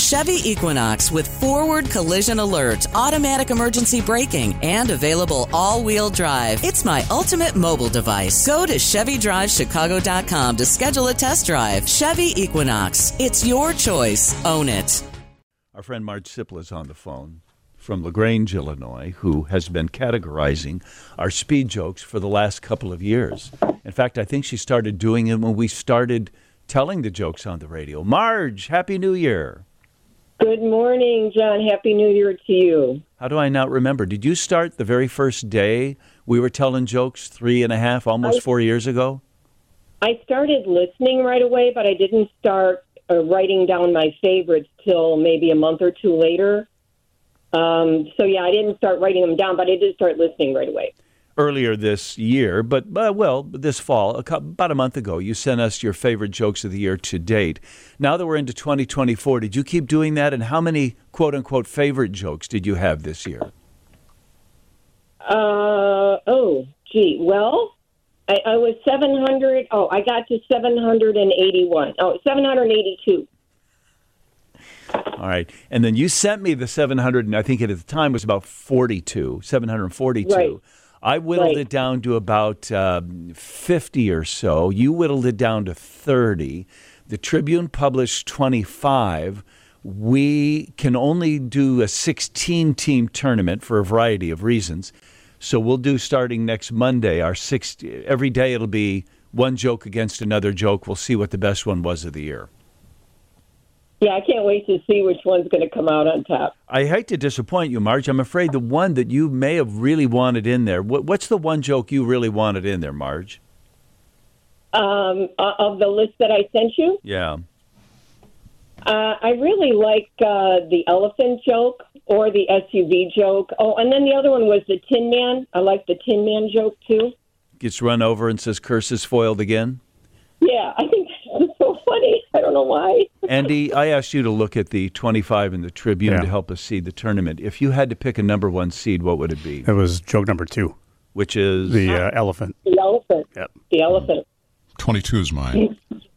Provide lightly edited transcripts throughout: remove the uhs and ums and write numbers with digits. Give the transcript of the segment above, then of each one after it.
Chevy Equinox with forward collision alert, automatic emergency braking, and available all-wheel drive. It's my ultimate mobile device. Go to ChevyDriveChicago.com to schedule a test drive. Chevy Equinox. It's your choice. Own it. Our friend Marge Sipla is on the phone from LaGrange, Illinois, who has been categorizing our speed jokes for the last couple of years. In fact, I think she started doing it when we started telling the jokes on the radio. Marge, Happy New Year. Good morning, John. Happy New Year to you. How do I not remember? Did you start the very first day we were telling jokes 3.5, almost 4 years ago? I started listening right away, but I didn't start writing down my favorites till maybe a month or two later. I didn't start writing them down, but I did start listening right away. Earlier this year, but this fall, about a month ago, you sent us your favorite jokes of the year to date. Now that we're into 2024, did you keep doing that? And how many quote-unquote favorite jokes did you have this year? Well, I was 700. Oh, I got to 781. Oh, 782. All right. And then you sent me the 700, and I think at the time was about 742. Right. I whittled it down to about 50 or so. You whittled it down to 30. The Tribune published 25. We can only do a 16-team tournament for a variety of reasons. So we'll do, starting next Monday, every day it'll be one joke against another joke. We'll see what the best one was of the year. Yeah, I can't wait to see which one's going to come out on top. I hate to disappoint you, Marge. I'm afraid the one that you may have really wanted in there. What's the one joke you really wanted in there, Marge? Of the list that I sent you? Yeah. I really like the elephant joke or the SUV joke. Oh, and then the other one was the Tin Man. I like the Tin Man joke, too. Gets run over and says, curse is foiled again? Yeah, I think that's so funny. I don't know why. Andy, I asked you to look at the 25 in the Tribune to help us seed the tournament. If you had to pick a number one seed, what would it be? It was joke number 2. Which is? The elephant. The elephant. Yep. The elephant. 22 is mine.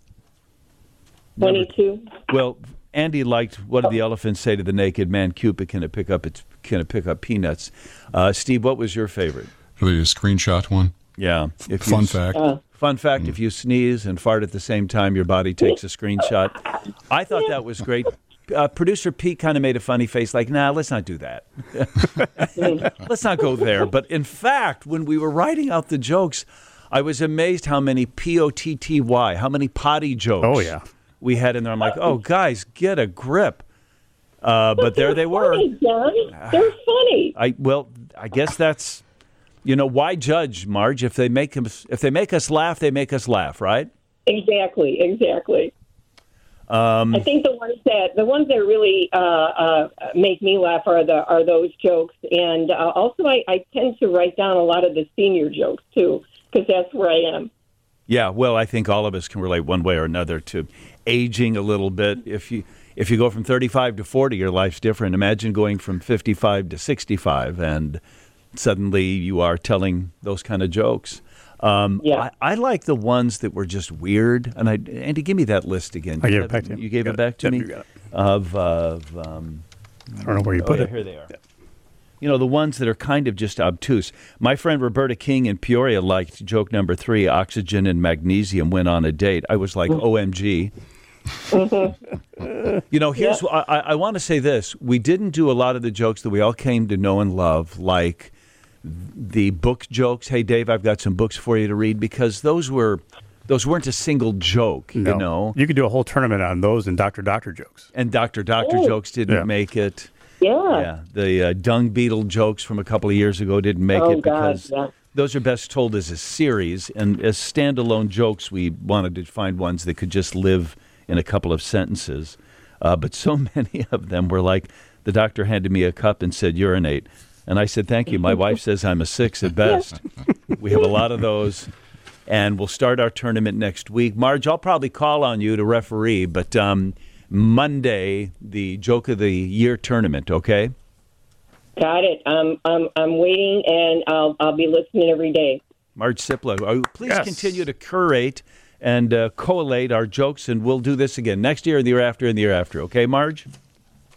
22. Well, Andy liked, what did the elephant say to the naked man? Cupid, can it pick up peanuts? Steve, what was your favorite? The screenshot one? Yeah. Fun fact. Fun fact, if you sneeze and fart at the same time, your body takes a screenshot. I thought that was great. Producer Pete kind of made a funny face like, nah, let's not do that. Let's not go there. But in fact, when we were writing out the jokes, I was amazed how many P-O-T-T-Y, how many potty jokes we had in there. I'm like, oh, guys, get a grip. But there they were. Funny, John. They're funny. I guess that's... why judge, Marge? If they make us laugh, they make us laugh, right? Exactly. I think the ones that really make me laugh are those jokes, and also I tend to write down a lot of the senior jokes too, because that's where I am. Yeah, well, I think all of us can relate one way or another to aging a little bit. If you go from 35 to 40, your life's different. Imagine going from 55 to 65 and suddenly you are telling those kind of jokes. I like the ones that were just weird. And Andy, give me that list again. I gave it back to you. You gave it back to me? You got it. I don't know where you put it. Here they are. Yeah. The ones that are kind of just obtuse. My friend Roberta King in Peoria liked joke number 3, oxygen and magnesium went on a date. I was like, OMG. Here's I want to say this. We didn't do a lot of the jokes that we all came to know and love, like the book jokes. Hey, Dave, I've got some books for you to read, because those weren't a single joke, No. You could do a whole tournament on those and Dr. jokes. And Dr. jokes didn't make it. Yeah. The dung beetle jokes from a couple of years ago didn't make it because those are best told as a series. And as standalone jokes, we wanted to find ones that could just live in a couple of sentences. But so many of them were like, the doctor handed me a cup and said, urinate. And I said, thank you. My wife says I'm a 6 at best. We have a lot of those. And we'll start our tournament next week. Marge, I'll probably call on you to referee, but Monday, the Joke of the Year tournament, okay? Got it. I'm waiting, and I'll be listening every day. Marge Sipla, please continue to curate and collate our jokes, and we'll do this again next year and the year after and the year after. Okay, Marge?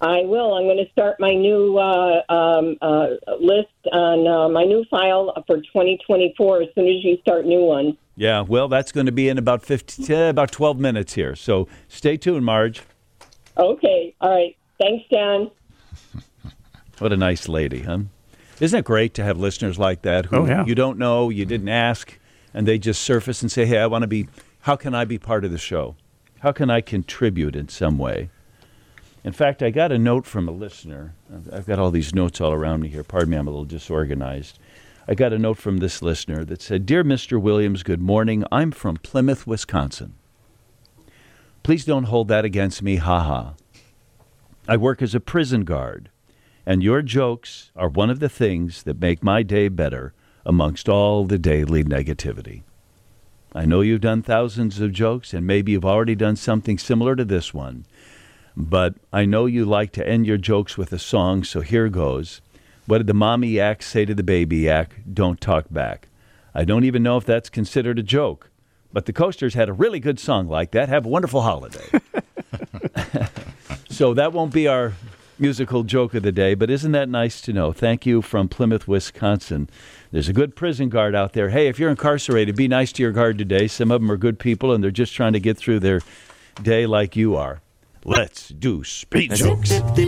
I will. I'm going to start my new list on my new file for 2024 as soon as you start new ones. Yeah, well, that's going to be in about 12 minutes here. So stay tuned, Marge. Okay. All right. Thanks, John. What a nice lady, huh? Isn't it great to have listeners like that who you don't know, you didn't ask, and they just surface and say, hey, how can I be part of the show? How can I contribute in some way? In fact, I got a note from a listener. I've got all these notes all around me here. Pardon me, I'm a little disorganized. I got a note from this listener that said, Dear Mr. Williams, good morning. I'm from Plymouth, Wisconsin. Please don't hold that against me, ha-ha. I work as a prison guard, and your jokes are one of the things that make my day better amongst all the daily negativity. I know you've done thousands of jokes, and maybe you've already done something similar to this one, but I know you like to end your jokes with a song, so here goes. What did the mommy yak say to the baby yak? Don't talk back. I don't even know if that's considered a joke, but the Coasters had a really good song like that. Have a wonderful holiday. So that won't be our musical joke of the day, but isn't that nice to know? Thank you from Plymouth, Wisconsin. There's a good prison guard out there. Hey, if you're incarcerated, be nice to your guard today. Some of them are good people, and they're just trying to get through their day like you are. Let's do speed jokes.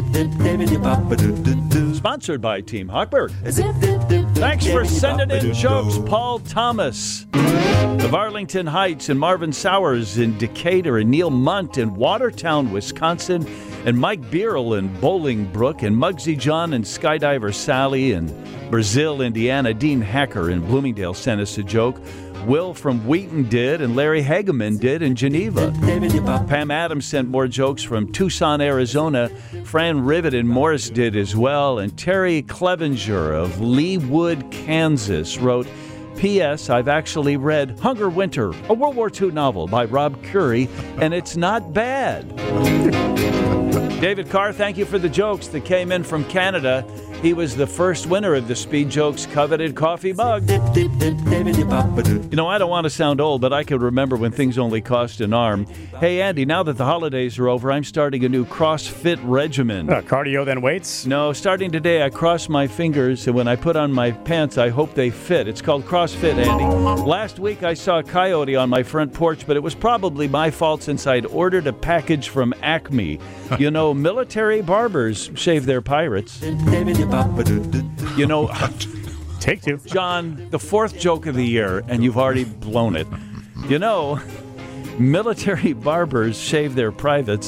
Sponsored by Team Hochberg. Thanks for sending in jokes, Paul Thomas of Arlington Heights, and Marvin Sowers in Decatur, and Neil Munt in Watertown, Wisconsin, and Mike Beerle in Bolingbrook, and Muggsy John and Skydiver Sally in Brazil, Indiana. Dean Hacker in Bloomingdale sent us a joke. Will from Wheaton did, and Larry Hageman did in Geneva. Pam Adams sent more jokes from Tucson, Arizona. Fran Rivet in Morris did as well. And Terry Clevenger of Leawood, Kansas wrote, P.S. I've actually read Hunger Winter, a World War II novel by Rob Curry, and it's not bad. David Carr, thank you for the jokes that came in from Canada. He was the first winner of the Speed Jokes coveted coffee mug. You know, I don't want to sound old, but I can remember when things only cost an arm. Hey, Andy, now that the holidays are over, I'm starting a new CrossFit regimen. Cardio, then weights? No, starting today, I cross my fingers, and when I put on my pants, I hope they fit. It's called CrossFit, Andy. Last week, I saw a coyote on my front porch, but it was probably my fault since I'd ordered a package from Acme. You know, military barbers shave their pirates. You know, take two. John, the fourth joke of the year, and you've already blown it. You know, military barbers shave their privates.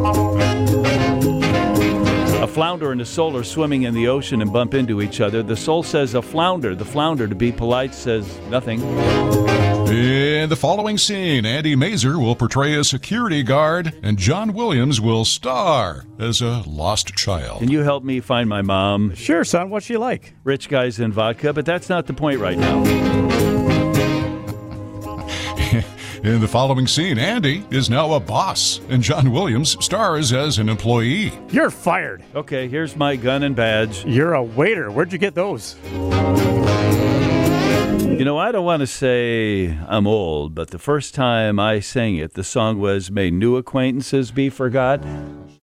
A flounder and a sole are swimming in the ocean and bump into each other. The sole says a flounder. The flounder, to be polite, says nothing. In the following scene, Andy Mazer will portray a security guard, and John Williams will star as a lost child. Can you help me find my mom? Sure, son. What's she like? Rich guys and vodka, but that's not the point right now. In the following scene, Andy is now a boss, and John Williams stars as an employee. You're fired. Okay, here's my gun and badge. You're a waiter. Where'd you get those? You know, I don't want to say I'm old, but the first time I sang it, the song was May New Acquaintances Be Forgot.